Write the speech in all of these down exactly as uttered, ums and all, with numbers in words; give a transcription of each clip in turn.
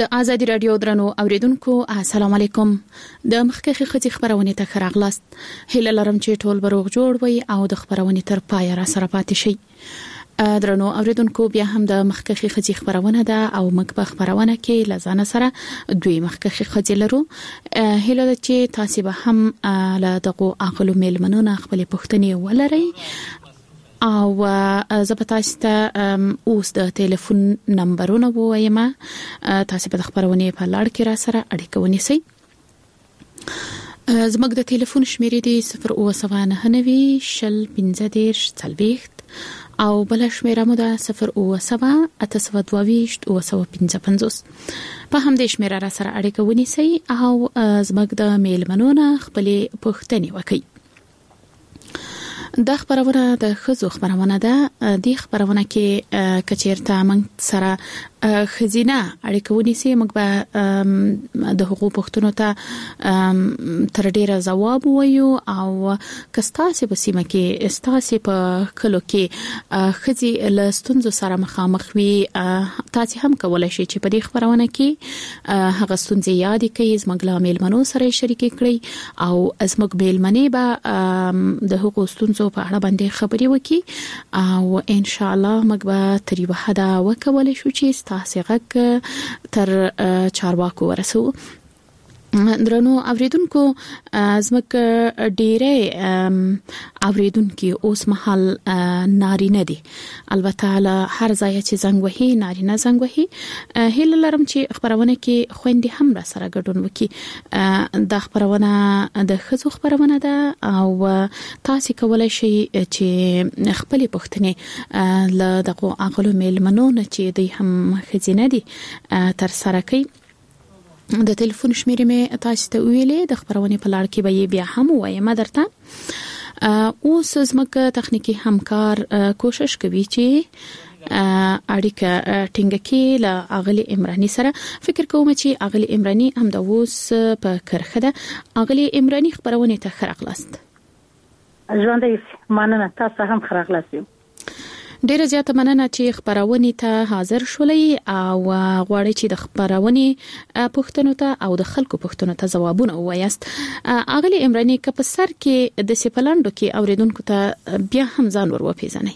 د ازادي رادیو درنو اوریدونکو السلام علیکم. د مخکخي خځې خبرونه ته خراغلاست. هله لرم چې ټول بروغ جوړ وي او د خبرونه تر پای را سره پاتې شي. درنو اوریدونکو بیا هم د مخکخي خځې خبرونه ده او موږ په خبرونه کې لزانه سره دوی مخکخي خځې لرو. هله چې تاسو به هم له دغه عقلو میلمنونه خپل پوښتنې ولرئ او زبتاسو ته اوس د ټلیفون نمبرونه وایم. تاسو په خبرونه په لړ کې را سره اړیکه ونیسئ. زموږ د ټلیفون شمیرې دی صفر اوه سوه نهه نوي شل پنځه دېرش څلوېښت او بل شمیره مو ده صفر اوه سوه اته سوه دوه ویشت اوه سوه پنځه پنځوس. په همدې شمیره را سره اړیکه ونیسئ او زموږ د میلمنونه خپل پوښتنې وکړئ. دا خبرونه د خزو خبرونه ده. د خبرونه کې کچیرته موږ سره خزینه اړیکه ونیسي موږ به د حقوق پښتنو ته تر ډیره جواب وایو او کستاسي په سیمه کې استاسي په کلو کې خزي لستونزو سره مخامخ وي. تاسو هم کولای شئ چې په دې خبرونه کې هغه ستونزې یاد کړئ، زموږ له میلمنو سره شریک کړئ او زموږ میلمنې به د حقوق ستونزو په اړه باندې خبرې وکړي او ان شاء الله موږ به تر یو حد وکولای شو چې تاسو غږ تر چارواکو ورسو. درنو اوریدونکو زموږ ډیره اوریدونکو اوس مهال نارینه دي. البته له هر ځای چې زنګ وهي نارینه زنګ وهي. هله لرم چې خبرونه کې خويندې هم را سره ګډون وکړي. د خبرونه د خزو خبرونه ده او تاسو کولای شئ چې خپل پوښتنې له دغه عقلو میلمنو نه چې دوی هم خزینه دي تر سره کوي. د ټلیفون شمیرې مې تاسو ته ویلې د خبرونه په لړ کې به بیا هم وایم درته. اوس زموږ تخنیکی همکار کوشش کوي چې اړیکه ټینګه کړي له اغلی عمرانی سره. فکر کوم چې اغلی عمرانی هم د اوس په کرخه ده. اغلی عمرانی خبرونه ته خراغلاست. ژوندې مننه، تاسو هم خراغلاست. ډیره زیاته مننه چې خبرونه ته حاضر شولې او غواړي چې د خبرونه پوښتنو ته او د خلکو پوښتنو ته ځوابونه وایست. اغلی عمرانی که په سر کې د سپلندو کې اوریدونکو ته بیا هم ځان ور وپیژنئ.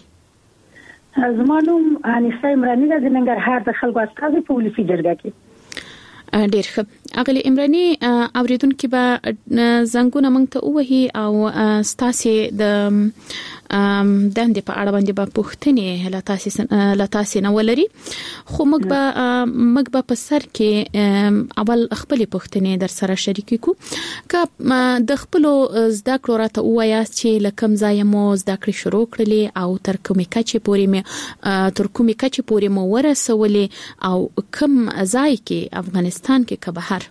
زمانوم انیسه عمرانی د ننګرهار د خلکو استازي په ولسی جرګه کې. ډیر ښه. اغلی عمرانی اوریدونکو به زنګونه مونږ ته وهي او ستاسو د ام دندې په اړه باندې به پوښتنې لاتاسي لاتاسي نه ولري. خو موږ به موږ به په سر کې اول خپل پوښتنې در سره شریک کو. که د خپل زده کړو راته وایاست چې لکم ځای مو زده کړې شروع کړلې او تر کومې کچې پورې مې تر کومې کچې پورې مو ورسولې او کوم ځای کې افغانستان کې که بهر؟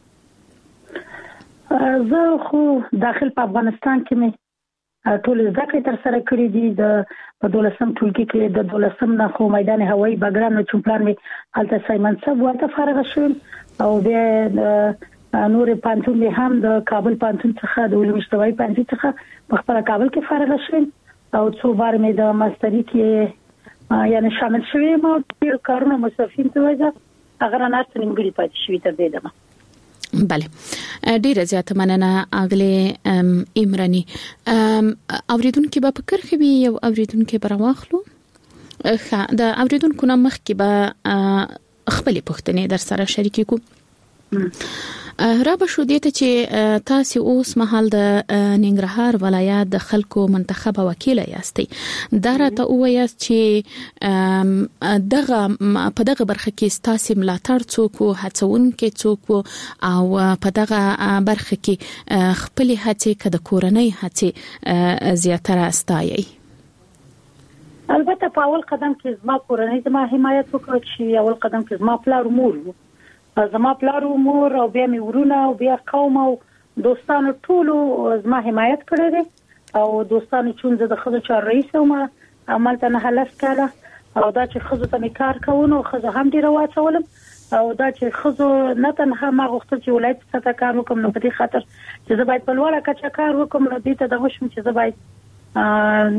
زه خو داخل په افغانستان کې مې ټول زده کړې تر سره کړې دي. د په دولسم ټولګي کې د دولسم نه خو میدان هوایي بګرام چې پلان مې الته سایمن صاحب ورته فارغ شوم او بیا نور پانتون به هم د کابل پانتون څخه د علوم اجتماعي پانتون څخه په خپل کابل کې فارغ شوم او څو بار مې د ماستری کې یعنی شامل شوم او ډیر کارونه مصرفین ته وځه هغه نه ستنیم ګړي پاتې شوې تر دې دمه. بله ډیره زیاته مننه اغلی عمرانی. اوریدونکو به په کرخه وی یو اوریدونکو به راوخلو. د اوریدونکو نه مخکې به خپل پوښتنې در سره شریک کو. را به شو دیته چې تاسو اوس مهال د ننګرهار ولایت د خلکو منتخبه وکیل یاستئ. دا راته وایاست چې دغه په دغه برخه کې تاسو ملاتړ څوک او هڅونکي څوک او په دغه برخه کې خپل هڅې کده کورنۍ هڅې زیاتره استایي. البته په اول قدم کې زما کورنۍ زما حمایت وکړ چې اول قدم کې زما پلار مور زما پلار او مور او بیا مې ورونه او بیا قوم او دوستانو ټولو زما حمایت کړی دی او دوستانو چې د خزو چار رئیس او ما عمل ته نه هلس کړه او دا چې خزو ته کار کوونو خزو هم ډیر واچولم او دا چې خزو نه تنها ما غوښتل چې ولایت څخه کار وکم نو په دې خاطر چې زه باید په لوړه کچه کار وکم نو دې ته دغه شم چې زه باید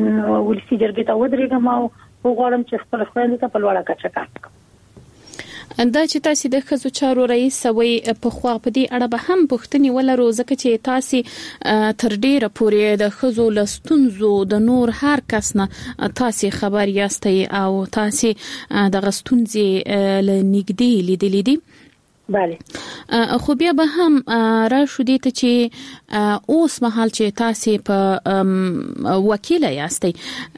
ولسی جرګې ته ودرېږم او وغواړم چې خپل خويندو ته په لوړه کچه کار وکم. دا چې تاسو د خزو چارو رئیس وي په خوا په دې اړه به هم پوښتنې ولرو ځکه چې تاسو تر ډیره پورې د خزو لستونزو د نور هر کس نه تاسو خبر یاستئ او تاسو د غستونځي لنګدي لیدلې دي. بله خو بیا به هم را شو دي ته چې اوس مهال چې تاسو په وکیل یاستئ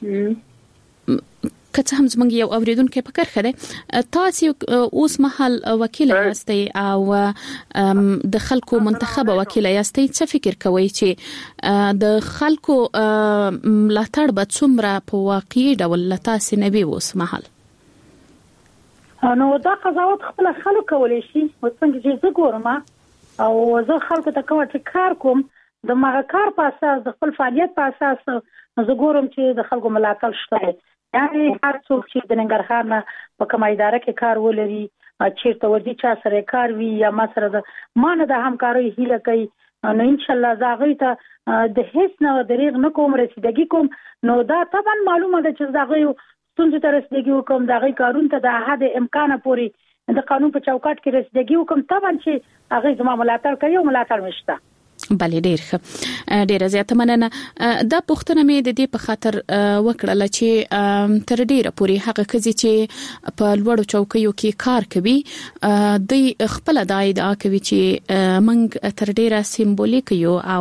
کته هم زمونږ یو اوریدونکو په کار خده تاسو اوس مهال وکیل یاستئ او د خلکو منتخب وکیل یاستئ څه فکر کوئ چې د خلکو ملاتړ به څومره په واقعي ډول تاسو نه وي اوس مهال؟ نو دا قضاوت خپل خلکو کولای شي څنګه چې زه ګورم او زه خلکو ته کوم چې کار کوم د مغه کار په اساس د خپل فعالیت په اساس زه ګورم چې د خلکو ملاتړ شته. یعنی هر څوک چې د ننګرهار نه په کومه اداره کې کار ولري چیرته ورځي چا سره کار وي یا ما سره د مانه د همکارۍ هیله کوي نو ان شاء الله زاغی ته د هیڅ نه دریغ نه کوم رسیدګي کوم نو دا طبعا معلومه ده چې زاغی څنګه تر رسیدګي وکم دغه کارون ته د حد امکان پورې د قانون په چوکاټ کې رسیدګي وکم طبعا چې هغه زما ملاتړ کوي او ملاتړ مشته. بله ډیر ښه ډیر زیاته مننه. دا پوښتنه مې د دې په خاطر وکړه چې تر ډیره پورې هغه کزي چې په لوړو چوکیو کې کار کوي د خپل د ادعا کوي چې موږ تر ډیره سیمبولیک یو او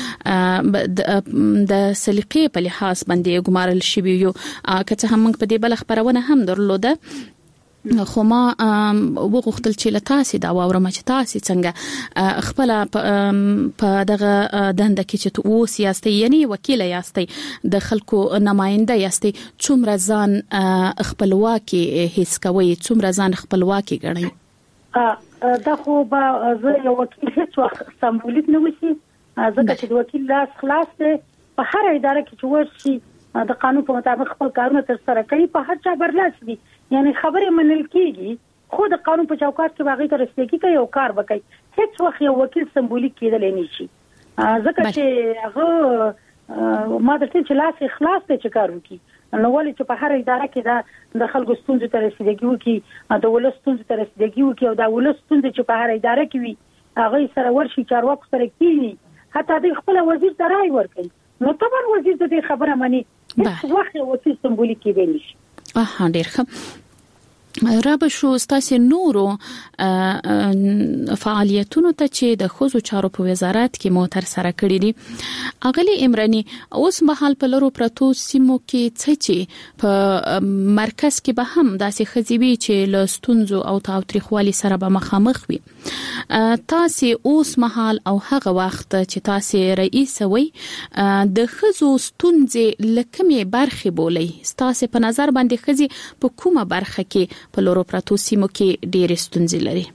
د سلیقې په لحاظ باندې ګمارل شوی یو که هم موږ په دې بل خبرونه هم درلوده خو ما وغوښتل چې لتاسي دا واورم چې تاسو څنګه خپل په دغه دنده کې چې اوس یاستئ یعنی وکیل یاستئ د خلکو نماینده یاستئ څومره ځان خپلواکي حس کوي څومره ځان خپلواکي ګڼئ؟ دا خو به زه یو وکیل هیڅ وخت سمبولیک نه وسی ځکه چې د وکیل لاس خلاص دی په هر اداره کې چې ورشي د قانون په مطابق خپل کارونه تر سره کوي په هر چا برلاس دي یعنی خبره منل کیږي خو د قانون په چوکاټ کې باغی تر رسیدګي کوي او کار وکړي هیڅ وخت یو وکیل سمبولیک کېدل نه شي ځکه چې هغه ما د چې لاس اخلاص ته کار وکړي نو ولې چې په هر اداره کې دا د خلکو ستونزې تر رسیدګي وکړي د ولس ستونزې تر رسیدګي وکړي او دا ولس ستونزې چې په هر اداره کې وي هغه سره ورشي چارواکو سره کېږي حتی د خپل وزیر ته رائے ورکړي نو طبعا وزیر د دې خبره مانی هیڅ وخت یو وکیل سمبولیک کېدل نشي. اه ډیر ښه. رابه شو ستاسو نورو فعالیتونو ته چې د خوځو چارو په وزارت کې مو تر سره کړی دي اغلی عمرانی اوس مهال په لرو پرتو سیمو کې څه چې په مرکز کې به هم داسې خزيوي چې لستونزو او تاوتریخوالي سره به مخامخ وي تاسو اوس مهال او هغه وخت چې تاسو رئیس وي د خزو ستونزې لکمه برخه بولي تاسو په نظر باندې خزي په کومه برخه کې په لورو پراتو سیمو کې ډېرې ستونزې لري؟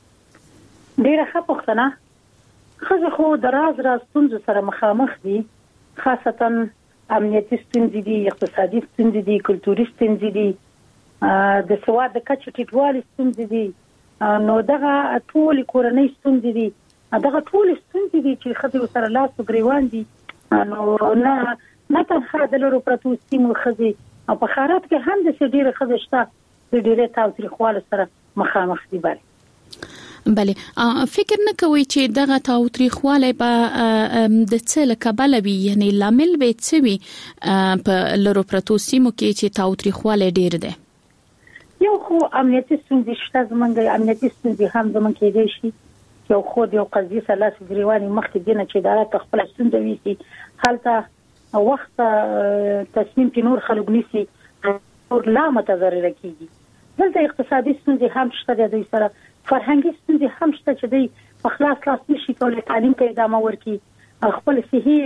ډېره ښه پوښتنه. ښځې خو د راز راز ستونزو سره مخامخ دي خاصتا امنیتي ستونزې دي اقتصادي ستونزې دي کلتوري ستونزې دي د سواد د کچې ټیټوالي ستونزې دي نو دغه ټول کورنۍ ستونزې دي دغه ټول ستونزې دي چې ښځې سره لاس او ګریوان دي نو نه نه تنها د لورو پراتو سیمو ښځې او په خارات کې هم د ډېرې ښځې شته د ډېرې تاوتریخوالي سره مخامخ دي. بله بله فکر نه کوي چې دغه تاوتریخوالی به د څه له کبله وي یعنی لامل به څه وي په لرو پرتو سیمو کې چې تاوتریخوالی ډېر دی؟ یو خو امنیتي ستونزې شته زموږ امنیتي ستونزې هم زموږ کېدای شي یو خو د یو قضیې سره لاس ګریواني مخکې دی نه چې اداره خپل ستونزه ویسي هلته وخت تصمیم کې نور خلک نیسي اور لا متضرر کیږي دلته اقتصادي ستونزې هم شته د دوی سره فرهنګي ستونزې هم شته چې دوی په خلاص لاس نشي کولای تعلیم ته ادامه ورکړي خپل صحي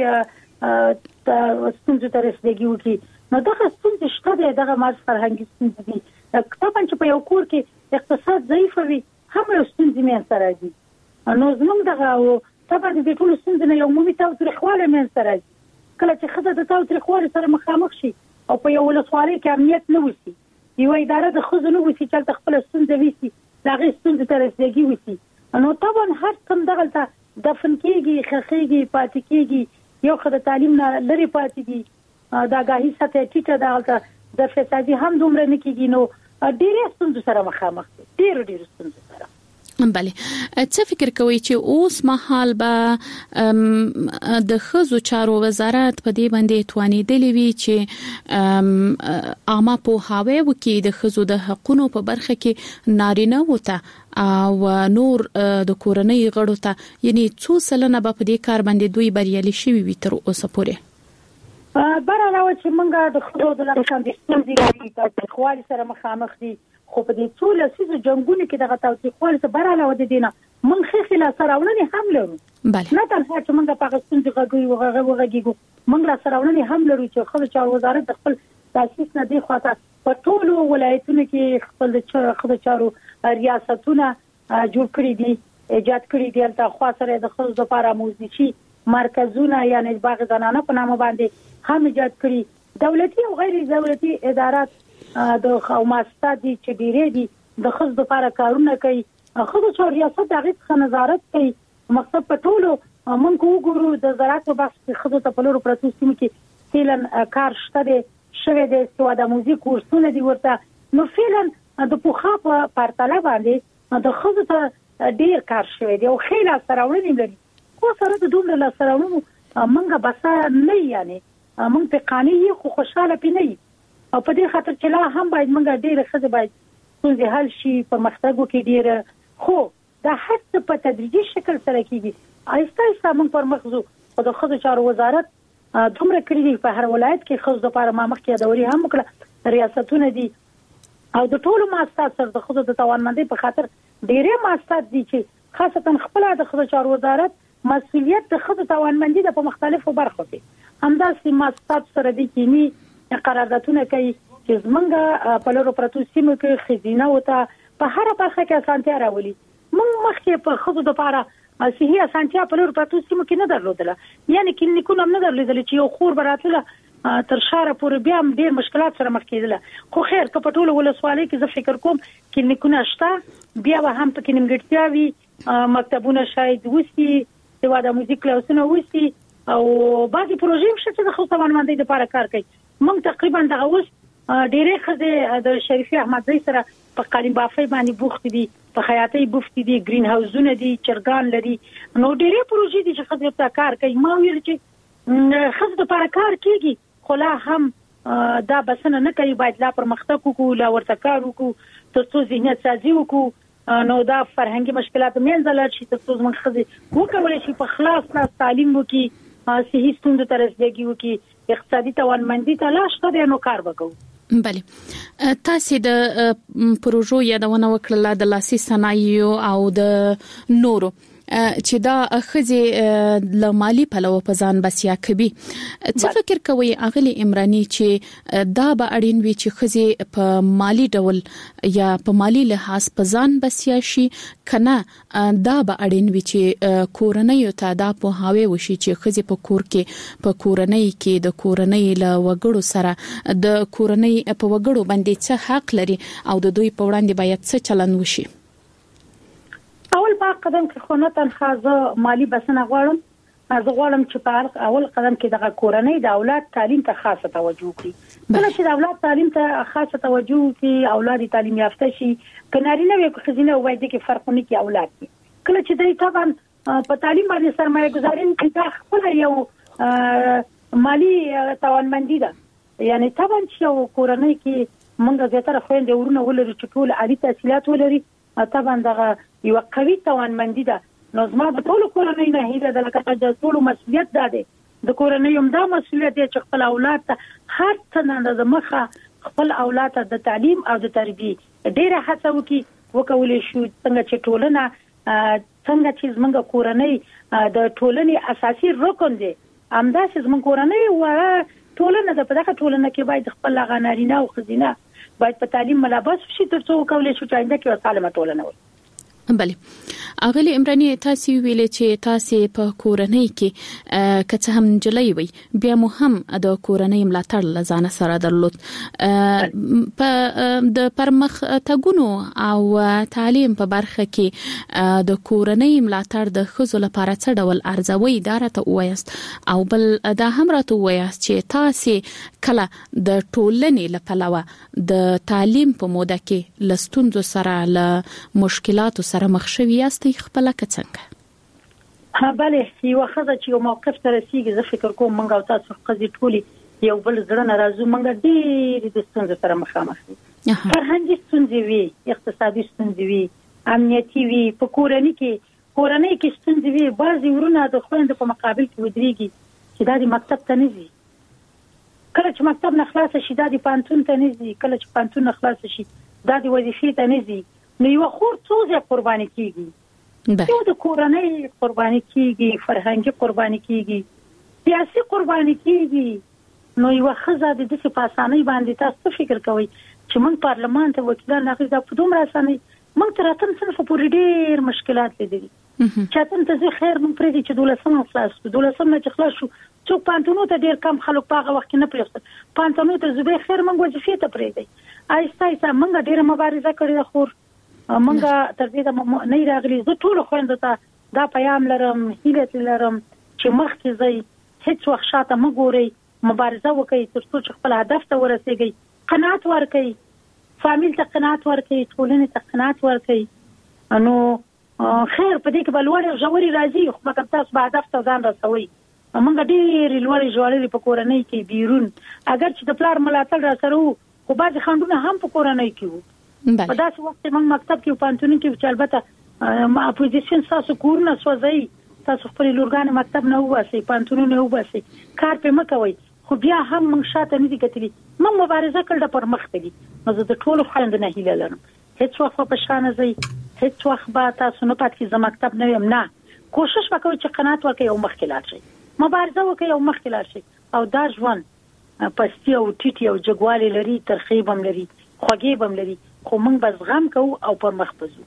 ستونزې ته رسیدګي وکړي نو دغه ستونزې شته دغه ماز فرهنګي ستونزې دي طبعا چې په یو کور کې اقتصاد ضعیف وي هم یو ستونزې مې سره دي نو زموږ دغه طبعا د ټول ستونزې نه یو عمومي تاوتریخوالی مې سره دي کله چې ښځه د تاوتریخوالي سره مخامخ شي او په یو ولسوالۍ کې امنیت نه وسی یو اداره د ښځو نه وسی چې خپل ستونزې وسی دغه ستونزې ته رسیدګي وسی نو طبعا هر څوم دغه دفن کېږي خخېږي پاتې کېږي یو خدای تعلیم نه لري پاتې دي دا غاهي سطح ټیټه دغه د فسادي هم دومره نه کېږي نو ډېرې ستونزې سره مخامخ دي. ډیر ډیر ستونزې سره. بله، څه فکر کوي چې اوس مهال به د ښځو چارو وزارت په دې باندې توانیدلی وي چې عامه پوهاوی وکړي د ښځو د حقوقو په برخه کې نارینه وته او نور د کورنۍ غړو ته، یعنی څو سلنه به په دې کار باندې دوی بریالي شوي وي تر اوسه پورې؟ برعلاوه چې موږ د ښځو د لپاره ستونزې لري خوالي سره مخامخ دي، خو په دې ټول لسیزو جنگونو کې دغه توثیقوالي ته برعلاوه د دینه موږ خې لا سراولنې هم لرو. بله، نه تنها چې موږ په ستونزې غږی وغږیږو، موږ لا سراولنې هم لرو چې خپل چارو وزارت د خپل تاسیس نه دی خواته په ټول ولایتونو کې خپل د چارو ریاستونه جوړ کړی دي، ایجاد کړی دي. تل خو سره د خپل لپاره موزیشي مرکزونه یعنی باغ زنانه په نامه باندې هم ایجاد کړی. دولتي او غیر دولتي ادارات د خاوماستا دي چې ډیره دي د خصوص لپاره کارونه کوي. خصوص چې ریاست دغه څخه نظارت کوي. مقصد په ټولو مونږ وګورو د زراعت په بحث کې خصوص په لورو پروتو سیمه کې فعلا کار شته دي، شوه د استواده موزیک کورسونه دي ورته. نو فعلا د پوخا په پرتله باندې د خصوص ډیر کار شوه دي او خیلی سراوړنی لري. خو سره د دومره لا سراوړنو مونږه بس نه یعنی مونږ په قانوني خو خوشاله پینې او په دې خاطر چې لا هم باید موږ ډېر ښه باید څنګه حل شي پرمختګ وکړي ډېر، خو دا هڅه په تدریجي شکل سره کیږي. آهسته آهسته موږ پرمخ ځو. او د ښځو چارو وزارت دومره کړی دی په هر ولایت کې ښځو لپاره ما مخکې دوري هم وکړه، ریاستونه دي او د ټولو مؤسسات سره د ښځو د توانمندۍ په خاطر ډېرې مؤسسات دي چې خاصتا خپل د ښځو چارو وزارت مسؤلیت د ښځو توانمندۍ د په مختلفو برخو کې همداسې مؤسسات سره دي کینی قراردادونه کوي چې زمونږ په لورو پروتو سیمه کې خزینه وته په هر برخه کې اسانتیا راولي. موږ مخکې په خزو د لپاره صحیح اسانتیا په لورو پروتو سیمه کې نه درلودله، یعنی کلینیکونه هم نه درلودل چې یو خور براتله تر شهر پورې بیا هم ډیر مشکلات سره مخ کېدله. خو خیر که په ټولو ولسوالۍ کې زه فکر کوم کلینیکونه شته، بیا به هم پکې نیمګړتیا وي، مکتبونه شاید وسی، سواده موزیک کلاسونه وسی او بعضی پروژې هم شته د خپل توانمندۍ لپاره کار کوي. موږ تقریبا دغه اوس ډېرې خزه د شریفي احمد زئی سره په قالین بافي باندې بوخت دي، په خیاطۍ بوخت دي، گرین هاوسونه دي، چرګان لري. نو ډېرې پروژې دي چې خزه په کار کوي. ما ویل چې خزه لپاره کار کوي خو لا هم دا بسنه نه کوي، باید لا پرمختګ وکړو، لا ورته کار وکړو ترڅو ذهنیت سازي وکړو. نو دا فرهنګي مشکلات منځ لاړ شي ترڅو موږ خزه وکولای شي په خلاص لاس تعلیم وکړي، صحیح ستوند تر رسیدګي وکړي، اقتصادي توانمندي ته لا شته نو کار وکړو. بله، تاسو د پروژو یادونه وکړه د لاسي صنایعو او د نورو چې دا خزي له مالی پلوه په ځان بسیا کوي. څه فکر کوي اغلی عمرانی چې دا به اړین وي چې خزي په مالی ډول یا په مالی لحاظ په ځان بسیا شي، کنه دا به اړین وي چې کورنۍ ته دا په هاوی وشي چې خزي په کور کې په کورنۍ کې د کورنۍ له وګړو سره د کورنۍ په وګړو باندې څه حق لري او د دوی په وړاندې باید څه چلند وشي. اول په قدم کې خو نه تنها زه مالی بسنه غواړم، زه غواړم چې په اول قدم کې د کورنۍ د اولاد تعلیم ته خاصه توجه وکړي. کله چې د اولاد تعلیم ته خاصه توجه وکړي، اولاد تعلیم یافته شي، کنارینه وي که خزینه وای دي کې فرق نه کوي اولاد دي. کله چې دوی طبعا په تعلیم باندې سرمایه گذاري کوي، خپل یو مالی توانمندي ده. یعنی طبعا چې کورنۍ کې موږ زیاتره خويندې ورونه ولري چې ټول عالی تحصیلات ولري، طبعا دغه یو قوي توانمندي ده. نو زما د ټول کورنۍ نه هیله ده لکه د ټول مسؤلیت ده د کورنۍ هم دا مسؤلیت دی چې خپل اولاد ته هر څه نه د مخه خپل اولاد ته د تعلیم او د تربیه ډیره هڅه وکړي. وکولې شو څنګه چې ټولنه څنګه چې زموږ کورنۍ د ټولنې اساسي رکن دی، همداسې زموږ کورنۍ او ټولنه د په دغه ټولنه کې باید خپل غنارینه او خزینه باید په تعلیم ملابس شي ترڅو وکولې شو چې آینده کې سالمه ټولنه وي. بله اغلی عمرانی تاسو ویلې چې تاسو په کورنۍ کې کته هم جلای وي بیا مو هم د کورنۍ ملاتړ لزانه سره درلود په د پرمخ تګونو او تعلیم په برخه کې د کورنۍ ملاتړ د خزو لپاره څه ډول ارزوي اداره وایست او بل دا هم راته وایست چې تاسو کله د ټولنې لپاره د تعلیم په موده کې لستونزو سره له مشکلاتو سره مخ شوي یاست خپل کڅنګ ها بله یو خزه چې یو موقف ته رسیږي زه فکر کوم موږ او تاسو قضیه ټولي یو بل زړه ناراضو موږ ډېر د ستونزو سره مخامخ یو فرهنګي ستونزې وي اقتصادي ستونزې وي امنیتي وي په کورنۍ کې کورنۍ کې ستونزې وي بعضي ورونه د خويندو په مقابل کې ودرېږي چې دا د مکتب ته نه ځي کله چې مکتب نه خلاص شي دا د پانتون ته نه ځي کله چې پانتون نه خلاص شي دا د وظیفې ته نه ځي نو یو خور څو ځای قرباني کیږي یو د کورنۍ قرباني کیږي فرهنګي قرباني کیږي سیاسي قرباني کیږي نو یو خزه د دې په اسانۍ باندې تاسو فکر کوئ چې موږ پارلمان ته وکیلان راغلي دا په دومره اسانۍ موږ تر اتم صنف پورې ډېر مشکلات لیدلي چاته ته زه خیر موږ پرې چې دولسم خلاص شو دولسم نه چې خلاص شو څوک پانتونو ته ډېر کم خلک په هغه وخت کې نه پریښتل پانتونو ته زه خیر موږ وظیفې ته پرې دی آیسته آیسته موږ ډېر مبارزه کړې خور منګه تر دې د نه راغلي زه ټول خويندو ته دا پیغام لرم هیله لرم چې مخکې ځي هیڅ وخت شاته مګوري مبارزه وکړي تر څو چې خپل هدف ته ورسیږي قناعت ورکړي فامیل ته قناعت ورکړي ټولنې ته قناعت ورکړي نو خیر په دې کې بلوړ ژوري راځي خو مګر تاسو به هدف ته ځان رسوي موږ ډېر لوړ ژوري په کورنۍ کې بیرون اگر چې د پلار ملاتړ را سره خو باز خندونه هم په کورنۍ کې وو په داسې وخت کې موږ مکتب کې پانتون کې چې البته ما اپوزیشن تاسو کورونه سوځي تاسو خپل لورګان مکتب نه واسي پانتون نه واسي کار په مکوي خو بیا هم موږ شاته نه دي کتلي موږ مبارزه کړل پر مخ ته دي نو زه د ټولو خويندو نه هیله لرم هیڅ وخت په شان زی هیڅ وخت به تاسو نه پات کې زما مکتب نه یم نه کوشش وکوي چې قناعت ورکړي او مخکلات شي مبارزه وکړي او مخکلات شي او دا ژوند پستی او ټیټي او جګوالي لري ترخیب هم لري خوږی هم لري خو موږ بس غم کوو او پر مخ بزو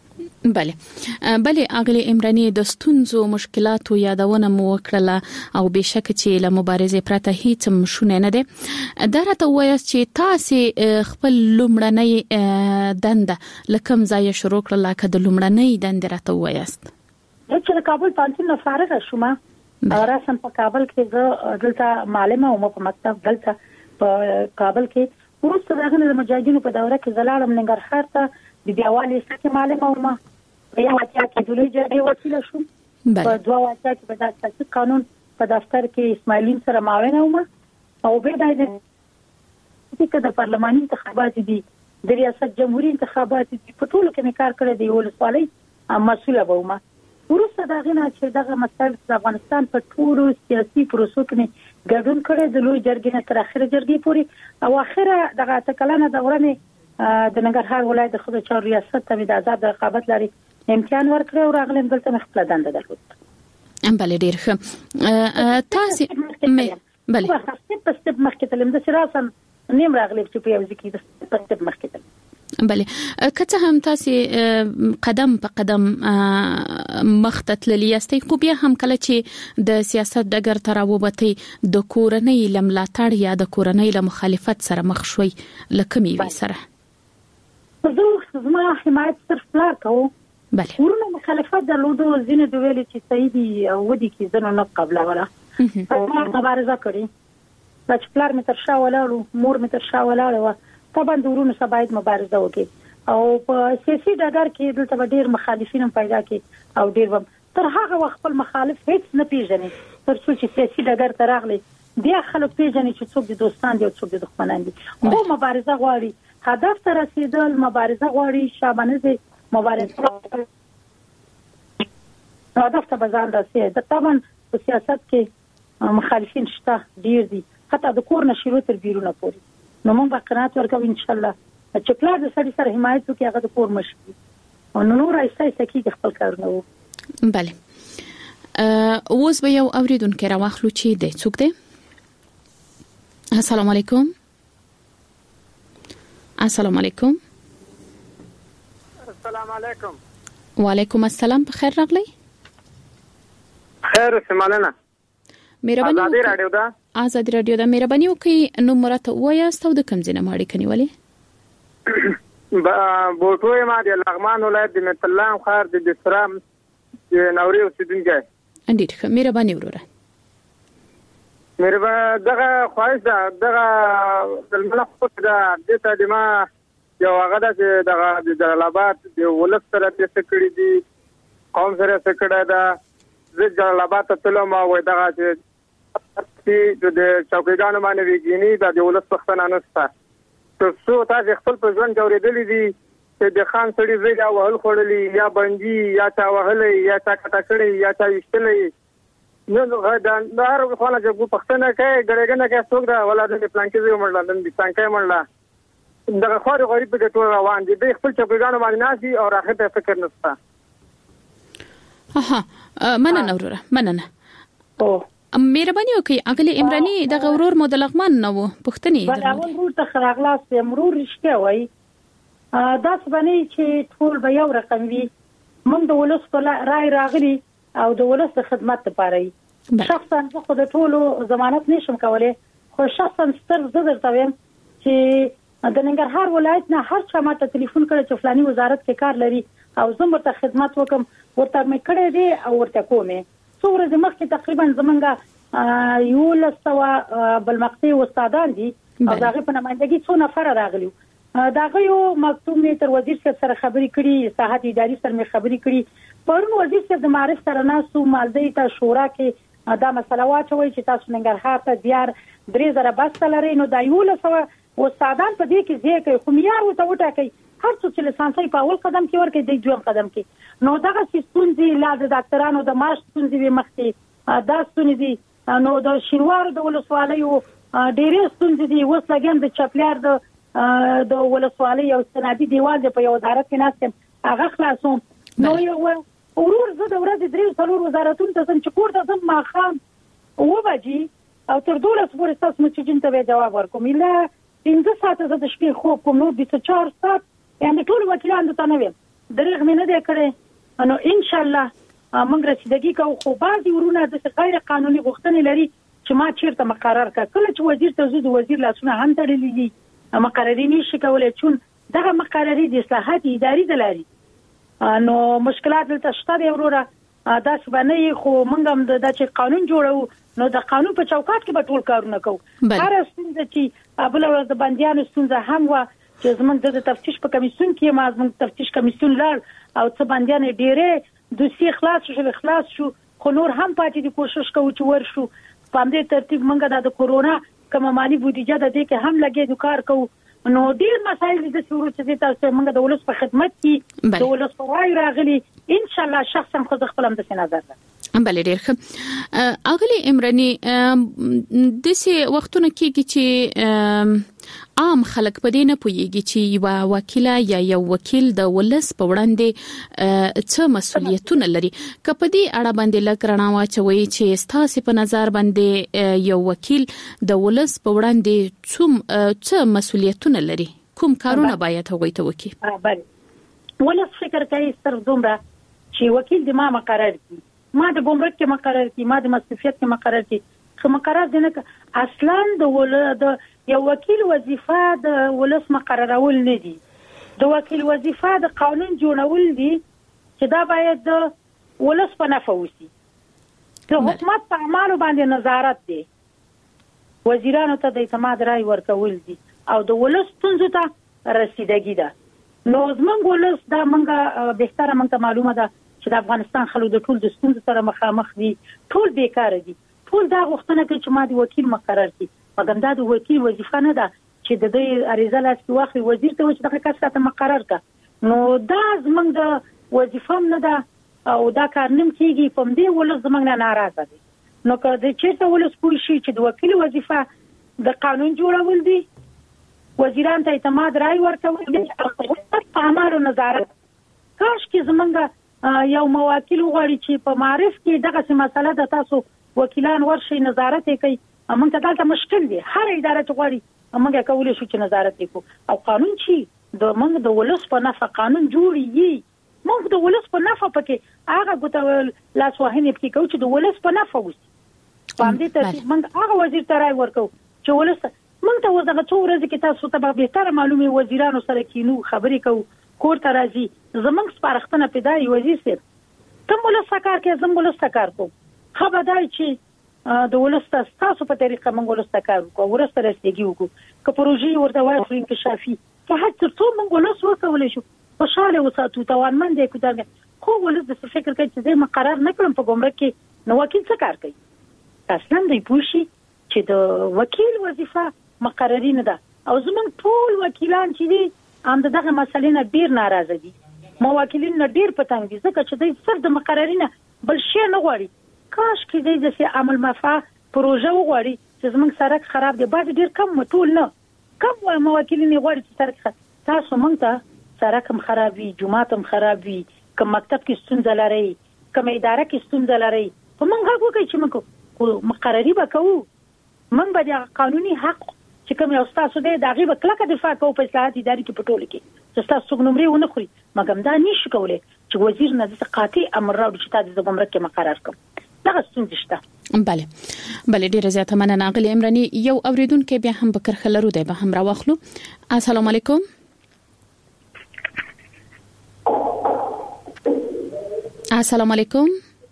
بله بله اغلی عمرانی د ستونزو مشکلاتو یادونه مو وکړه او بشک چې له مبارزې پرته هیڅ مشونه نه ده دا راته وایي چې تاسو خپل لومړنۍ دنده لکم ځای شروع کړل لکه د لومړنۍ دنده راته وایست چې کابل پانتون نه فارغ شوم راسم په کابل کې زه دلته معلمه او په مکتب دلته په کابل کې ورسته دغه د مجاهدینو په دوره کې زلاړم ننګرهار ته د بیاوالي سکه معلمه ومه په یو اتیا کې د لوی جرګې وکیل شوم په دوه اتیا کې په داسې قانون په دفتر کې اسماعیلین سره معاونه ومه او به د دې د پارلماني انتخابات دي د ریاست جمهوریت انتخابات دي په ټولو کې کار کړی دی ولسوالۍ مسؤله ومه ورسته دغه نه چې دغه مسایل د افغانستان په ټولو سیاسي پروسو کې ګډون کړي د لوی جرګې نه تر اخره جرګې پورې او اخره دغه تکلانه دورانه د ننګرهار ولایت د خدای چار ریاست ته د آزاد رقابت لري امتحان ورکړ او راغلم دلته خپل دنده درلود بله ډیر ښه تاسو بله په ستپ مخکې تلم د سراسن نیم راغلی چې په یو ځکه د ستپ مخکې تلم بله کته هم تاسو قدم په قدم مختتللی یاستئ خو بیا هم کله چې د سیاست ډګر ته راوبتئ د کورنۍ لملاتړ یا د کورنۍ له مخالفت سره مخ شوي لکه می سره زه زما حمایت صرف پلار کوم بله ورونه مخالفت درلودو ځینې د ویلي چې سیدی ودی کې زنه نه قبل ولا ما مبارزه کړې چې پلار می تر شا ولاړو مور می تر شا ولاړو طبعا د ورونو سره باید مبارزه وکړي او په سیاسي ډګر کې دلته ډېر مخالفین پیدا کړي او ډېر تر هغه وخت خپل مخالف هیڅ نه پیژني تر څو چې سیاسي ډګر ته راغلي بیا خلک پیژني چې څوک د دوستان دي او څوک د دښمنان دي خو مبارزه غواړي هدف ته رسیدل مبارزه غواړي شابانه دي مبارزه هدف ته بزان رسیدل د طبعا په سیاست کې مخالفین شته ډېر دي حتی د کور نشرو تر بیرونه پورې نو موږ به قناعت ورکوو ان شاء الله چې پلار د سړي سره حمایت وکړي هغه د کور مشي او نور ایسته ایسته کې خپل کار نه وو بله اوس به یو اوریدونکو راوخلو چې د څوک دی السلام علیکم السلام علیکم السلام علیکم وعلیکم السلام، په خیر راغلی. خیر سمانه. مهرباني آزادي رادیو دا آزادي رادیو دا مهرباني وکي نو مرته وایاست او د کوم ځای نه ماړی کني ولی بوټوي ما د لغمان ولایت د متلام خار د دسرام نوري اوسیدونکي. انډیر ښه، مهرباني وروره. مهرباني دغه خواهش ده دغه د ملخص ده د تدما یو هغه د دغه د جلال آباد د ولس سره د سکړې دي قوم سره سکړه ده. زه جلال آباد ته تلم او دغه چې د چوکیدانو باندې ویګینی د ولس پښتنه نسته. تاسو تاسو خپل په ځوان جوړېدلې دي چې د خان سړي زیږه وهل خړلې یا بندي یا چا وهلې یا چا کټه کړې یا چا وشتلې نو غدا دار خو نه چې پښتنه کې ګړېګنه کې څوک دا ولادت پلان کې زیو مړل د څنګه مړل دغه خوري غریب په ټول روان دي د خپل چوکیدانو باندې ناسي او راخه ته فکر نسته. اها مننه وروره مننه. او مهرباني وکي اغلی عمراني د غورور مو د لغمان نه وو پښتني بلغون ورور ته خراغلاس امرور رښتیا وای دا څه باندې چې ټول به یو رقم وي. موږ د ولس په رای راغلي او د ولس د خدمت لپاره شخصا زه خو د ټولو ضمانت نشم کولای، خو شخصا ستر زه درته وایم چې د ننګرهار ولایت نه هر چا ماته ټلیفون کړی چې فلاني وزارت کې کار لري او زه ورته خدمت وکم ورته مې کړی دی او ورته کومه. څو ورځې مخکې تقریبا زمونږ یو لسوا بلمقطي استادان دي او داغه په نمائندګي څو نفر راغلي. داغه یو مکتوب می تر وزیر سره خبرې کړي، صحت اداري سره می خبرې کړي. پرون وزیر سره د معرف سره ناسو مالدی ته شورا کې دا مسله واچوي چې تاسو ننګرهار ته دیار درې زره بس لري نو دا یو لسوا استادان په دې کې ځکه خو معیار وته وټاکي هر څه چې لسانسي په اول قدم کې ورکې د دویم قدم کې نو دغه ستونزې لا د ډاکټرانو د ماش ستونزې مخکې دا ستونزې نو د شینوارو د ولسوالیو ډېرې ستونزې دي. اوس لګم د چپلیار د د ولسوالۍ یو سنادي دیوال په یو وزارت کې ناستم هغه خلاصوم نو یو ورور زه د ورځې درې څلور وزارتونو ته چې کور ته ځم ماښام اوه بجې او تر دولس پورې ستاسو مسجون ته جواب ورکوم الا پنځه ساعته زه د شپې خوب کوم نو د چار ساعت یعنی ټول وکیلانو ته نه ویم درېغ مې نه دی کړی نو ان شاء الله موږ رسیدګي کوو. خو بعضې ورونه د غیر قانوني غوښتنې لري چې ما چیرته مقرر کړ کله چې وزیر ته زو د وزیر لاسونه هم تړلي دي مقرري نشي کولای چون دغه مقرري د اصلاحات اداري د لري نو مشکلات دلته شته دی وروره. دا څه باندې خو موږ هم د چې قانون جوړو نو د قانون په چوکاټ کې به ټول کارونه کوو. هر ستونزه چې ابل ورځ د بنديانو ستونزه هم و چې زمونږ د تفتیش په کمیسیون کې ما زمونږ تفتیش کمیسیون لار او څه بنديان ډېرې دوسیه خلاص شو خلاص شو خو نور هم پاتې دي کوشش کوو چې ورشو په دې ترتیب موږ د کورونا کوم مالی بودیجه د دې کې هم لګي د کار کوو نو ډیر مسایل د څورو چې تاسو موږ د ولس په خدمت کې د ولس په وای راغلي ان شاء الله شخصا خو خپل هم د نظر ده. بل ډیر ښه اغلی عمراني د سه وختونه کېږي چې عام خلک په دې نه پوهیږي چې یو وکیل یا یو وکیل د ولس په وړاندې څه مسؤلیتونه لري. که په دې اړه باندې لکرنا واچوي چې ستاسو په نظر باندې یو وکیل د ولس په وړاندې څوم څه مسؤلیتونه لري کوم کارونه باید هغوی ته وکړي؟ بله ولس فکر کوي صرف دومره چې وکیل د ما مقرر کی ما د ګمرک کې مقرر کی ما د مصرفیت کې مقرر کی خو مقرر دي نه اصلا د ولد یو وکیل وظیفه د ولس مقررول نه دي. د وکیل وظیفه د قانون جوړول دي چې دا باید د ولس په نفع وشي. د حکومت په اعمالو باندې نظارت دی وزیرانو ته د اعتماد رای ورکول دي او د ولس ستونزو ته رسیدګي ده. نو زمونږ ولس دا منګه بهتره منګه معلومه ده چې د افغانستان خلک د ټول د ستونزو سره مخامخ دي ټول بیکاره دي ټول دا غوښتنه کوي چې ما د وکیل مقرر کړي مګر دا د وکیل وظیفه نه ده چې د دې اړیزه لاس کې واخلي وزیر ته چې دغه کس ته مقرر کړه نو دا زمونږ د وظیفه نه ده او دا کار نیم کېږي په دې ولس زمونږ نه ناراضه دي. نو که د چیرته ولس پوه شي چې د وکیل وظیفه د قانون جوړول دي وزیران ته اعتماد رای ورکول دي او په اعمالو نظارت کاش کې زمونږ یو موکیل وغواړي چې په معرف کې دغه مسله د تاسو وکیلان ورشي نظارت کوي موږ ته دلته مشکل دي هر اداره غواړي موږ کولای شو چې نظارت وکړو او قانون چې د موږ د ولس په نفع قانون جوړیږي موږ د ولس په نفع پکې هغه ګوتو لاس وهنې پکې کوو چې د ولس په نفع وي. باندې ته موږ هغه وزیر ته راي ورکو چې ولس موږ ته ورته څو ورځې کې تاسو ته به بهتره معلومي وزیرانو سره کینو خبرې کوو کور ته راځي زمونږ سپارښتنه پیدای وزیر سره ته ولس کار کې زموږ ولس کار کوو خبردار چې د ولس تاسو په طریقه موږ ولس کار کوو ورسته رسېږي وکړو که پروژې ورته وایي انکشافي که هر څه موږ ولس وکولای شو خوشاله وساتو توانمند یې کوو خو ولس د فکر کوي چې زه مقرر نکړم په ګمرک کې نو وکیل څه کار کوي اصلا دی پوښي چې د وکیل وظیفه مقرری نه ده او زمونږ ټول وکیلان چې دي هم دغه مسلې نه ډیر ناراضه دي موکلین نه ډیر پتنګ دي ځکه چې دوی صرف د مقرری نه بل شي نه غواړي کاش کې دوی د سي عمل مفع پروژه وغواړي چې زمونږ سړک خراب دی بعد ډیر کم ټول نه کم موکلین غواړي چې سړک تاسو مونږ ته سړک هم خراب وي جمعه هم خراب وي کوم مکتب کې ستونزه لري کوم اداره کې ستونزه لري په مونږ هغه کوي چې موږ مقرری وکړو موږ به د قانوني حق چې کوم یو تاسو دې دغه به کلکه دفاع کوو په اصلاحات اداري کې پټول کې چې تاسو نمرې ونه خوري مګم دا نشي کولای چې وزیر نه د قاطع امر راوړي چې تاسو د ګمرک کې مقرر کړئ دا ستونزه شته. بله بله ډیره زیاته مننه غلی عمرانی یو اوریدونکو بیا هم بکر خلرو دی به هم راوخلو. السلام علیکم. السلام علیکم.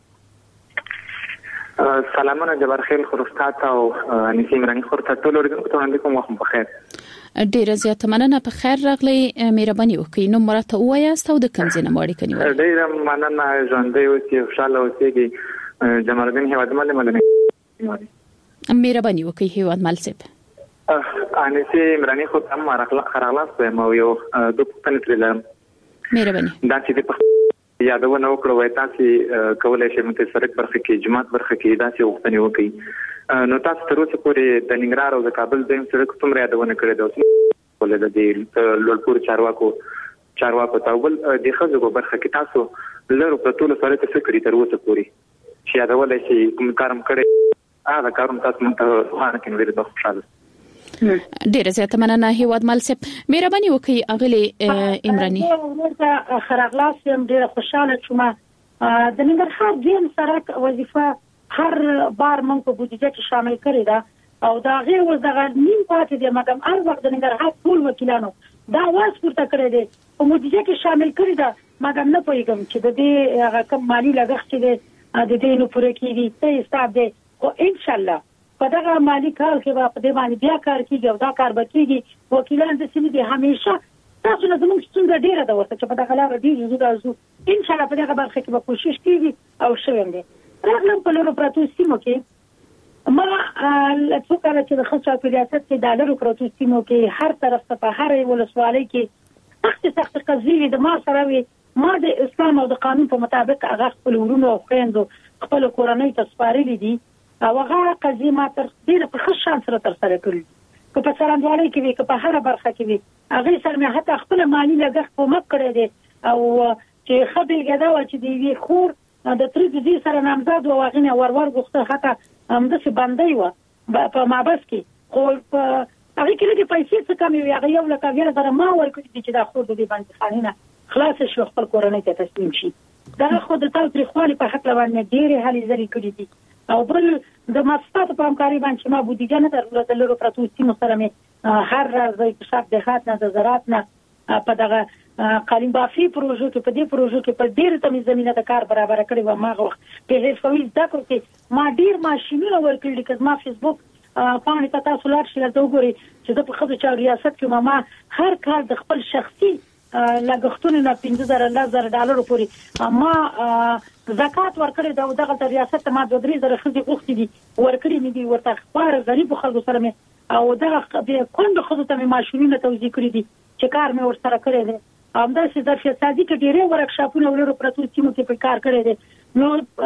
سلامونه جبر خیل خرستات او انیسی عمرانی خورته ټول اوریدونکو ته وړاندې کوم وخت بخیر. ډیره زیاته مننه په خیر راغلی مهرباني وکړئ نو مرته وایاست او د کوم ځای نه مړی کني. ډیره مننه ژوندۍ اوسئ خوشاله اوسئ جمال الدین هیوادمل مدني. مهرباني وکړئ هیوادمل صاحب. انیسی عمرانی خورته هم راغلاست مو یو د پښتنې ترلم. مهرباني. دا چې یادونه وکړو وای تاسو کولای شئ چې سرک برخه کې جماعت برخه کې داسې وختنی وکړي نو تاسو تر اوسه پورې د ننګرهار او د کابل د سرک څومره یادونه کړې ده ولې د دې لوړپور چارواکو چارواکو تاول د خزو برخه کې تاسو لرو په ټول سره څه کړی تر اوسه پورې چې یادولای شي کوم کارم کړی هغه کارم تاسو مونږ ته وانه کې ډېر خوشاله ډیره زیاته مننه هیوادمل صاحب مهرباني وکړئ اغلی عمرانی. ورته خراغلاس هم ډیره خوشاله شوم د ننګرهار دیم سرک وظیفه هر بار موږ په بودیجه کې شامل کړی دا او دا غیر ول دغه نیم پاتې دی مګم هر وخت د ننګرهار ټول وکیلانو دا واس پورته کړی دی په بودیجه کې شامل کړی دا مګم نه پوهیږم چې د دې هغه کم مالی لګښت دی د دې نو پوره کیږي ته حساب دی او ان شاء الله په دغه مالی کال کې به په دې باندې بیا کار کیږي او دا کار به کیږي وکیلان د سیمې دي همیشه تاسو نه زموږ څنګه ډیره دا ورته چې په دغه لاره ډیر زو دازو ان شاء الله په دغه برخه کې به کوشش کیږي او شوم دي راغلم په لورو پروتو سیمو کې ما څو کله چې د خصوصي ریاست کې د لورو پروتو سیمو کې هر طرف ته په هر ولسوالۍ کې سخت سخت قضیې د ما سره وي ما د اسلام او د قانون په مطابق هغه خپل ورونو او خويندو خپل کورنۍ ته سپارلي دي او هغه قضیه ما تر ډیره په ښه شان سره تر سره کړې که په څرنګوالۍ کې وي که په هره برخه کې وي هغه سره مې حتی خپل مالی لګښت په مک کړی دی او چې خبل غدا و چې دی وی خور د تر دې سره نامزاد او غنه ورور غوښته حتی هم د څه باندې و په مابس کې خو هغه کې لږه پیسې څه کم وي هغه یو لکه ویل سره ما ورکړي چې دا خور د دې باندې خانینه خلاص شو خپل کورنۍ ته تسلیم شي دا خو د تاسو پرخوالي په حق باندې ډیره هلي ځري کړی دي او بل د مستات په همکاري باندې ما بودیجه نه درلوده د لورو پروتو سیمو سره مې هر ځای په شاک د خات نه د زراعت نه په دغه قالین بافي پروژو کې په دې پروژو کې په ډیره تمې زمينه د کار برابر کړی و ما وخت په هیڅ فویل ذکر کې ما ډیر ماشينونه ورکړل چې ما فیسبوک پاڼې ته تاسو لار شي ته وګورئ چې د په خځو چا ریاست کې ما هر کال د خپل شخصي لګښتونه نه پنځه زره ډالر پورې ما زکات ورکړی دا دغه ریاست ما د درې زره خځې غوښتي دي ورکړي مې دي ورته خبر غریب خلکو سره مې او دغه د کوند خځو ته مې ماشينونه توزیع کړی دي چې کار مې ور سره کړی دی همدا چې د فسادي کې ډېرې ورکشاپونه ولرو پروتو سیمو کې په کار کړی دی نو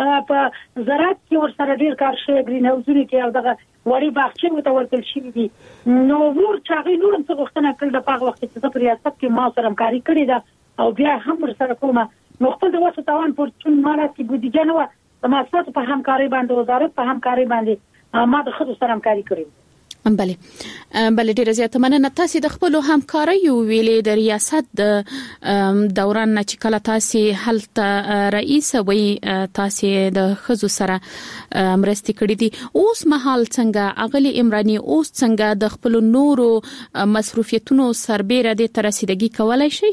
په زراعت کې ور سره ډېر کار شوی گرین هاوسونه کې او دغه وړي باغچې وته ورکل شي دي نو ور چاغې نور څه غوښتنه کړل د پاغ وخت چې په ریاست کې ما سره همکاري کړې ده او بیا هم ور سره کومه نو خپل د وسو توان پر چون مالات کې بودیجه نه و د ماسات په همکاري باندې وزارت په همکاري باندې ما د خود سره همکاري کړې بله بله ډیره زیاته مننه. تاسو د خپل همکاریو ویلې د ریاست د دوران نه چې کله تاسو هلته رئیس وي تاسو د خزو سره مرستې کړې دي، اوس مهال څنګه اغلی عمرانی اوس څنګه د خپل نورو مصروفیتونو سربېره د ترسیدګي کولای شي؟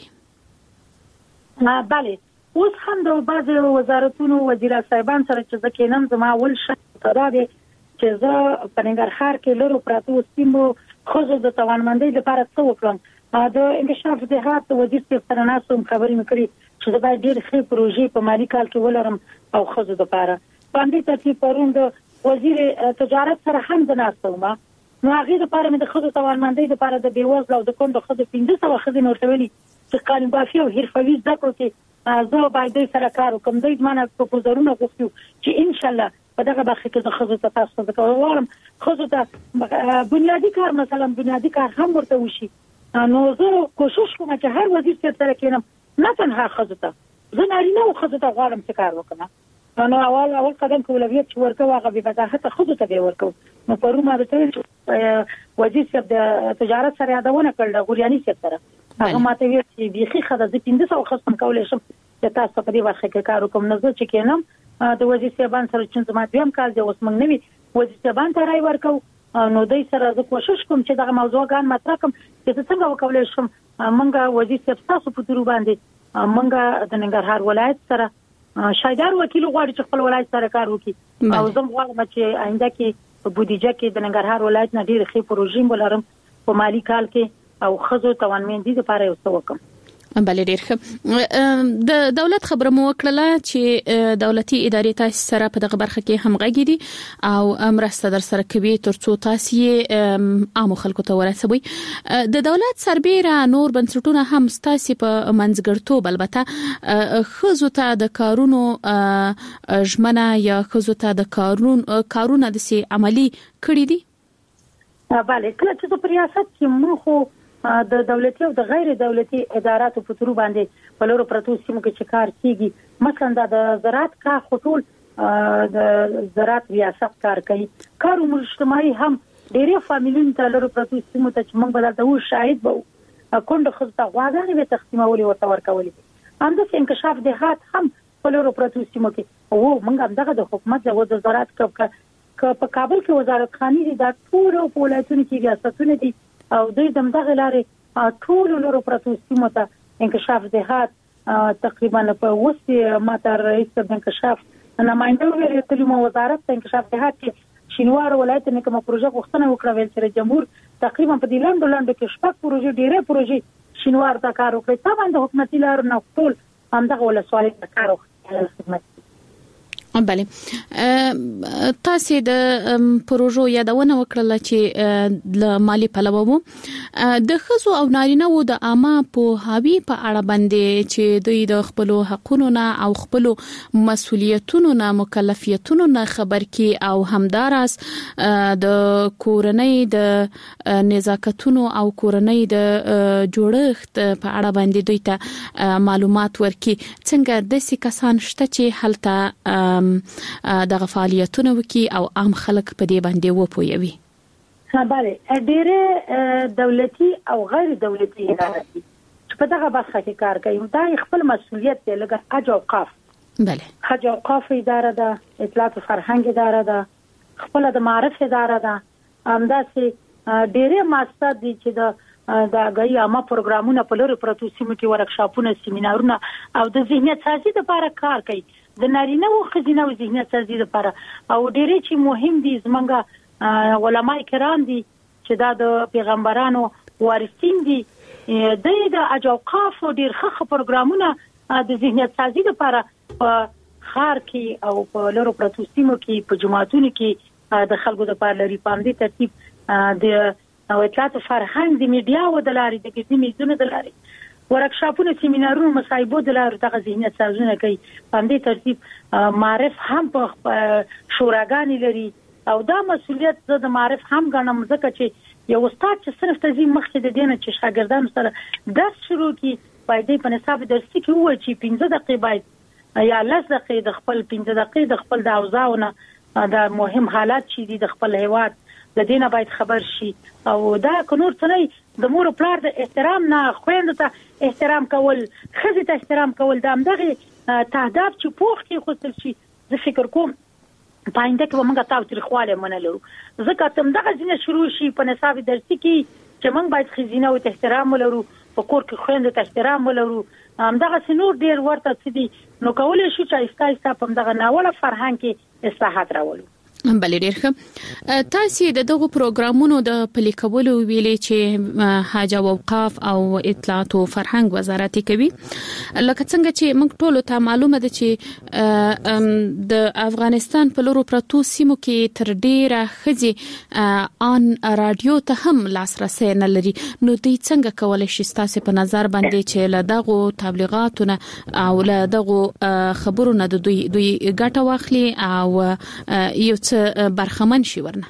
بله اوس هم د بعض وزارتونو وزیران صاحبان سره چې ځکه نن زما ول شته راځي چې زه په ننګرهار کې لرو پراتو سیمو خزو د توانمندۍ لپاره څه وکړم. د انکشاف جهات وزیر سره ناسوم خبرې مکړي چې د باید ډېر ښه پروژې په مالی کال کې ولرم او خزو د لپاره باندې ترتیب پروند وزیر تجارت سره هم د ناسوم نو هغه د لپاره مې د خزو توانمندۍ لپاره د بیوزل او د کندو خزو پنځه سوه خزې نورتولي چې قانون بافي او حرفوي زده کړو کې زه باید سره کار وکم. دوی مانه پروپوزالونه غوښتو چې ان شاء الله په دغه برخه کې د خزو ته تاسو ته کوم خزو ته بنیادی کار مثلا بنیادی کار هم ورته وشي. نو زه کوشش کوم چې هر وزیر سره کېنم نه تنها خزو ته زه نارینه او خزو ته غواړم چې کار وکړم. نو اول اول قدم کولویت چې ورکو هغه به بداهت خزو ته به ورکو. نو پرونه د وزیر صاحب د تجارت سره یادونه کړل غوریانی سره هغه ماته وی چې بيخي خزه د پنځه سوه خصم کولای شم چې تاسو په دې برخه کې کار وکم. نو زه چې کېنم د وزیر صاحبان سره چې زما دویم کال دی اوس موږ نوی وزیر صاحبان ته راي ورکو. نو دوی سره زه کوشش کوم چې دغه موضوعګان مطرح کوم چې څنګه وکولای شم. موږ وزیر صاحب تاسو په تورو باندې موږ د ننګرهار ولایت سره شایدار وکیل غواړي چې خپل ولایت سره کار وکړي او زه غواړم چې آینده کې په بودیجه کې د ننګرهار ولایت نه ډېر ښه پروژې ولرم په مالی کال کې او خزو توانمندي لپاره یو څه وکم. بله ډیر ښه. د دولت خبره مو وکړه چې دولتي ادارې تاسو سره په دغه برخه کې همغږي دي او مرسته در سره کوي ترڅو تاسو یې عام خلکو ته ورسوي. د دولت سربېره نور بنسټونه هم تاسو په منځګړتوب البته خزو ته د کارونو ژمنه یا خزو ته د کارونو کارونه د سي عملی کړی دي. بله کله چې په ریاست کې مو خو د دولتي او د غیر دولتي اداراتو په تور باندې په لورو پروتو سیمو کې چې کار کیږي مثلا د زراعت کا خطول د زراعت ریاست کار کوي کار مجتمعي هم ډېری فامیلونو ته لورو پروتو سیمو ته چې موږ بدلته و شاهد وو کونډه خزته غواګانې به تقسیمولي ورته ورکولي هم د انکشاف جهات هم په لورو پروتو سیمو کې او موږ هم دغه د حکومت د زراعت کب په کابل کې وزارت خاني دي د ټول په ولایتونو کې ریاستونه دي او دوی دغه لارې ټول لورو پروتو سیمو ته انکشاف جهات تقریبا په وسه ماته رئیس د انکشاف نمائنده ویل کلمه وزارت د انکشاف جهات کې شینوار ولایت نه کومه پروژه غوښتنه وکړه ویل چې جمهور تقریبا په دې لاندې لاندې کې شپږ پروژې ډېرې پروژې شینوار ته کار وکړي. طبعا د حکومتي لارو نه ټول همدغه ولسوالۍ ته کار وکړي. بله تاسو د پروژو یادونه وکړه چې د مالی پلوه وو د خزو او نارینه وو د عامه په هاوی په اړه باندې چې دوی د خپل حقوقو نه او خپل مسؤلیتونو نه مکلفیتونو نه خبر کی او همدارس د کورنۍ د نزاکتونو او کورنۍ د جوړښت په اړه باندې دوی ته معلومات ورکي. څنګه د سې کسان شته چې هلته دغه فعالیتونه وکي او عام خلک په دې باندې وپويوي؟ ها بله ډېر دولتي او غیر دولتي ادارې چې په دغه برخه کې کار کوي دا خپل مسؤلیت دی. لکه حج او اوقاف بله حج او اوقاف اداره ده، اطلاعات او فرهنګ اداره ده، خپل د معرف اداره ده. همداسې ډېر مقصد دي چې د د غي عامه پروګرامونه په لوري پروتو سیمو کې ورکشاپونه سیمینارونه او د ذهنیت سازي لپاره کار کوي د نارینه او خزینه او ذهنیت سازي لپاره او ډېر چې مهم دي زمونږ علماء کرام دي چې دا د پیغمبرانو وارثین دي د د اوقاف ډېر ښه پروګرامونه د ذهنیت سازي لپاره په خار کې او په لوري پروتو سیمو کې په جماعتونو کې د خلکو لپاره لري په دې ترتیب د او اطلاعات فرهنګ د میډیا او د لارې د کیسې میزونه د لارې ورکشاپونه سیمینارونه مصايبو د لارې دغه ذهنیت سازونه کوي. په دې ترتیب معرف هم په شوراګانی لري او دا مسؤلیت د معرف هم غنم ځکه چې یو استاد چې صرف تزي مخکې د دینه چې شاګردانو سره درس شروع کی پایدې په نصاب درسي کې وای چې پنځه دقیقې باید یا لس دقیقې د خپل پنځه دقیقې د خپل د اوضاعونه د مهم حالات چې دي د خپل هیواد د دینه باید خبر شي او دا کنور څنګه د مور پلار د احترام نه خويند ته احترام کول خزه ته احترام کول د امدغه تهداب چې پوښ کې خوستل شي زه فکر کوم پاینده کې موږ تاسو تر خواله منلو ځکه تم دغه ځینې شروع شي په نصاب درسي کې چې موږ باید خزینه او احترام ولرو په کور کې خويند ته احترام ولرو همدغه سنور ډیر ورته څه دي نو کولای شو چې ایستا ایستا په دغه ناوړه فرهنګ کې اصلاحات راولو. بل ډیر ښه تاسو د دغه پروګرامونو د پلي کولو ویلې چې حج او اوقاف او اطلاعات او فرهنګ وزارت کوي لکه څنګه چې موږ ټول ته معلومه ده چې د افغانستان په لورو پرتو سیمو کې تر ډیره خزي ان رادیو ته هم لاسرسي نه لري نو دوی څنګه کولای شي تاسو په نظر باندې چې له دغه تبلیغاتونه او له دغه خبرونه د دوی دوی ګټه واخلي او یو برخمن شي ورنه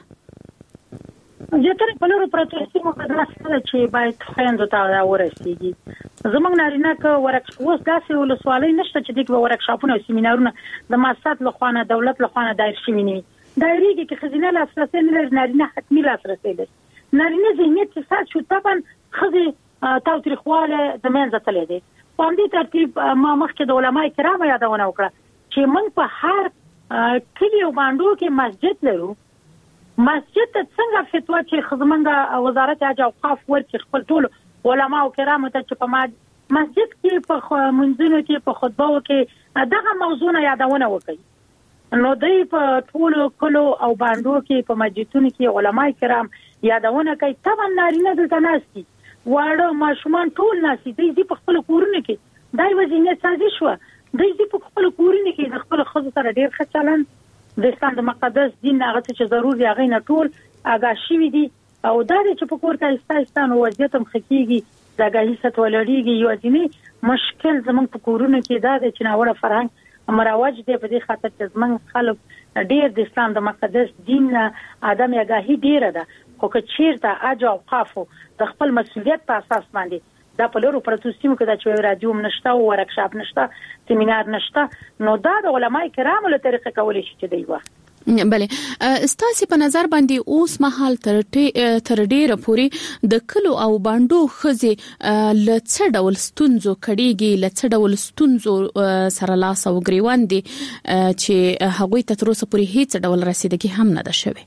زیاتره په لورو پروتو سیمو کې درسته چې باید خويند ته ورسیږي زمونږ نارینه ک ورکشاپ اوس داسې ولسوالۍ نشته چې دغه ورکشاپونه او سیمینارونه د مؤسسات لخوانه دولت لخوانه دایر شوي نه دایریږي کې خزینه لاسرسي نه لري نارینه حتمی لاسرسي لري نارینه ذهنیت چې سات شو طبعا خزي تاوتریخواله د منځ ته لیدي په دې ترتیب ما مخکې د علماء کرام یادونه وکړه چې موږ په هر کلی او باندو کې مسجد لرو مسجد ته څنګه فتوا چې خدمنګ وزارت حج اوقاف ورکړي خپل ټول علما او کرام ته چې په مسجد کې په منځونو کې په خطبه کې دغه موضوع یادونه وکړي نو دوی په ټول کلو او باندو کې په مسجدونو کې علما کرام یادونه کوي طبعا نارینه دلته ناشتي واړه ماشومان ټول ناشتي دوی په خپل کورونه کې دای وزینه سازي شو د دې په خپل کورونه کې د خپل خزو سره ډیر ښه چلن د اسلام د مقدس دین هغه چې ضروري هغه نه ټول آگاه شوي دي او دا چې په کور کې استایستان او وضعیت هم خکېږي د آگاهي سطح ولريږي یو ځینې مشکل زمونږ په کورونه کې دا د چناوړه فرهنګ مراوج دی په دې خاطر چې زمونږ خلک ډیر د اسلام د مقدس دین ادم آگاهي ډیره ده خو که چیرته حج او اوقاف د خپل مسولیت په اساس باندې دا په لورو پرتو سیمو کې دا چې رادیو نشته او ورکشاپ نشته سیمینار نشته نو دا د علماء کرامو له طریقې کولای شي چې دی وخت بله ستاسو په نظر باندې اوس مهال تر تر ډیره پوري د کلو او باندو خزي ل څه ډول ستونزو کړيږي ل څه ډول ستونزو سره لاس او غریوان دي چې هغوی ته تر اوسه پوري هیڅ ډول رسیدګي هم نه ده شوی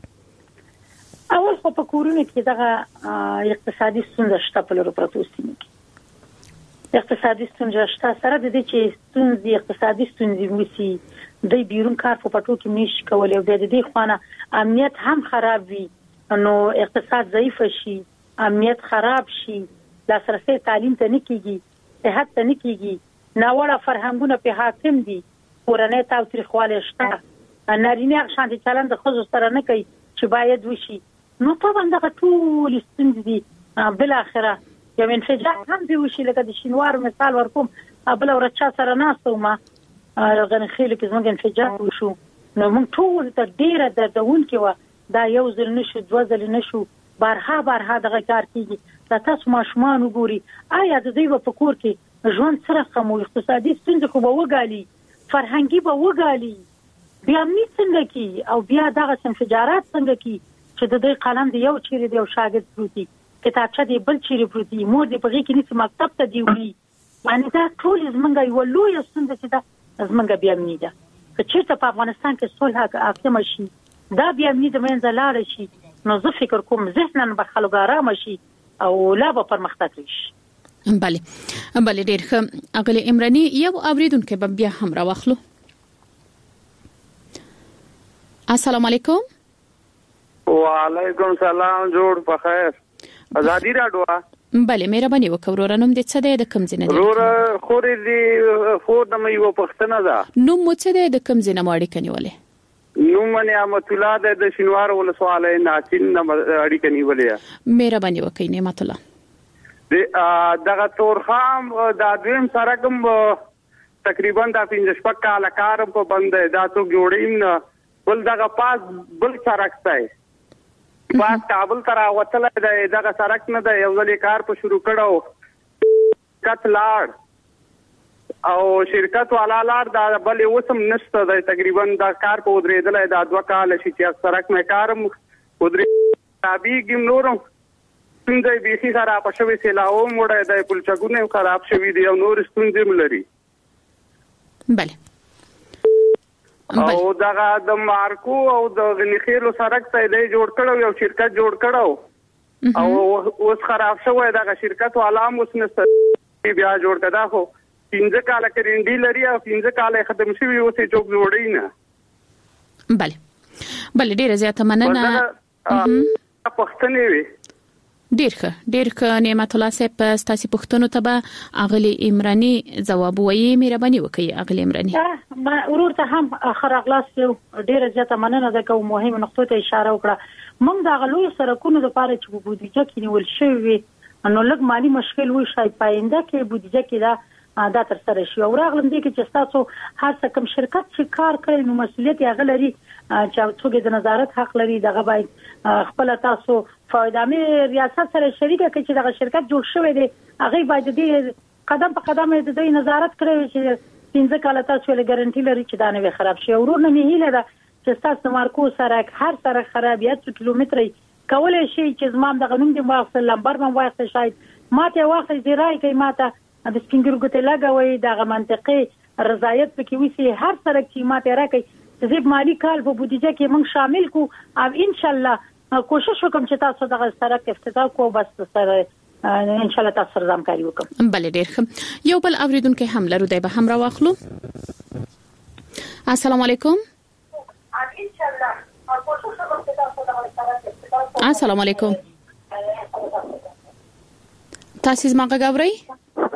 اول خو په کورونه کې دغه اقتصادي ستونزې شته په لورو پرتو سیمو کې اقتصادي ستونزې شته سره د دې چې ستونزې اقتصادي ستونزې وسی د بیرون کار په پټو کې نشي کولای او د دې خوانه امنیت هم خراب وي نو اقتصاد ضعیف شي امنیت خراب شي لاسرسي تعلیم ته نه کیږي صحت ته نه کیږي ناوړه فرهنګونه په حاکم دي ورنه تاوتریخواله شته نارینه شانتي چلند د خزو سره نه کوي چې باید وشي نو په باندې ټول ستونزې دي بل اخره یو انفجار هم دی وشي لکه د شینوار مثال ورکوم بل ورچا سره ناسو ما غنخېل کې زموږ انفجار وشو نو موږ ټول ته ډیره دردون کې و دا یو ځل نشو دوه ځل نشو بارها بارها دغه کار کیږي دا تاسو ماشومان وګوري آیا د دوی په کور کې ژوند سره کوم اقتصادي ستونزې خو به وګالي فرهنګي به وګالي بیا امنیت څنګه کی او بیا دغه انفجارات څنګه کی چې د دوی قلم دی یو چیرې دی او شاګرد پروتي کتابچه دی بل چیرې پروتي مور دی په غي کې نس مکتب ته دی وی باندې دا ټول زمونږ یو لوی ستونزه چې دا زمونږ بیا امنیت ده چې چیرته په افغانستان کې صلح حاکم شي دا بیا امنیت منځ لاړ شي نو زه فکر کوم ذهناً به خلک آرام شي او لا به پرمختګ وشي بله بله ډیر ښه اغلی عمرانی یو اوریدونکو به بیا هم راوخلو السلام علیکم وعلیکم سلام جوړ په خیر ازادي راډیو بله مهرباني وکړه ورنوم د څه د کم ځنه دی ور خوري دی خور د مې و پښتنه ده نو مو څه د کم ځنه ماړی کنيولې نو منه نعمت الله د شینوار ولسواله ناچین اړی کنيولې مهرباني وکړئ نعمت الله دغه تورخام د دویم سره کوم تقریبا د پنځه شپږ کال کار په بند دا تو جوړین بل دغه پاس بل سرکتای پاس کابل تر اوتل دغه سرک نه د یو ځل کار په شروع کړو کټ لاړ او شرکت والا لار دا بل وسم نشته د تقریبا دا کار په ودرېدل د دوه کال شي چې سرک مې کارم ودرې تابعیږي نورم څنګه به سي سره په شوي سیلاو موړه د پلچګونه خراب شوی دی او نور ستونزې ملري. بله او دا د مارکو او د غنیخیلو سرک ته دی جوړ کړو یو شرکت جوړ کړو او اوس خراب شوی دا شرکت علام اوس نست بیا جوړ کړه خو پنځه کاله کرنډي لري او پنځه کاله ختم شوی اوس یې جوړ جوړی نه. بله بله ډیره زیاته مننه. پښتنې وي ډیر ښه ډیر ښه نعمت الله صاحب ستاسو پښتنو ته به اغلی عمرانی جواب وایي. مهرباني وکړئ اغلی عمرانی. ما ورور ته هم اخر اغلاس یو ډیر زیاته مننه ده کوم مهمه نقطه ته اشاره وکړه. موږ د غلوی سرکونو لپاره چې په بودیجه کې نیول شوی نو لږ مالی مشکل وي شاید پاینده کې بودیجه کې دا دا تر سره شي. او راغلم دي کې چې تاسو هر څه کوم شرکت چې کار کوي نو مسؤلیت یې غلري چې څوک د نظارت حق لري دغه باید خپل تاسو فایدامي ریاست سره شریکه کې چې دغه شرکت جوړ شوی دی هغه باید د قدم په قدم د دې نظارت کوي چې پنځه کاله تاسو له ګارانټي لري چې دا نه خراب شي. ورور نه هیله ده چې تاسو مارکو سره هر سره خراب یا څو کیلومتري کولای شي چې زمام د غنوم د واخل لمبر من واخل شاید ماته واخل دی راي کوي ماته د سپینګر ګوت لګوي دغه منطقي رضایت پکې وسی هر سره چې ماته راکې چې مالی کال په بودیجه کې موږ شامل کو او ان شاء الله کوشش وکم چې تاسو دغه سره افتتاح کو بس سره ان شاء الله تاسو سره همکاري وکم. بله ډیر ښه یو بل اوریدونکو هم لرو دی به هم را واخلو. السلام علیکم. ان شاء الله کوشش وکم چې تاسو دغه سره افتتاح کو. السلام علیکم. تاسو زما غږ اورئ؟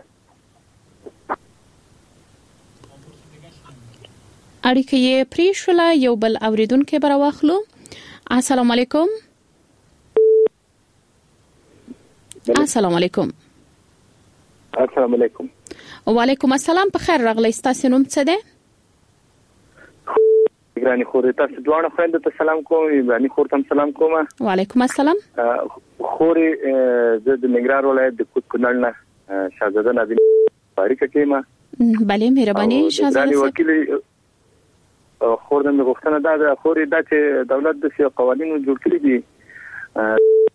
اړیکه یې پریښوله. یو بل اوریدونکو بر واخلو. السلام علیکم. السلام علیکم. السلام علیکم. وعلیکم السلام. په خیر راغلی. تاسو نوم څه دی؟ ګرانی خور تاسو دواړه خويندو ته سلام کوم. ګرانی خور ته سلام کوم. وعلیکم السلام. خوري د ننګرهار ولایت د کوټ کونړ نه شاهزاده نبی فاریکه کېما. بله مهرباني شاهزاده وکیل خور د غوښتنه دا د خوري د دولت د قوانینو جوړ کړی دي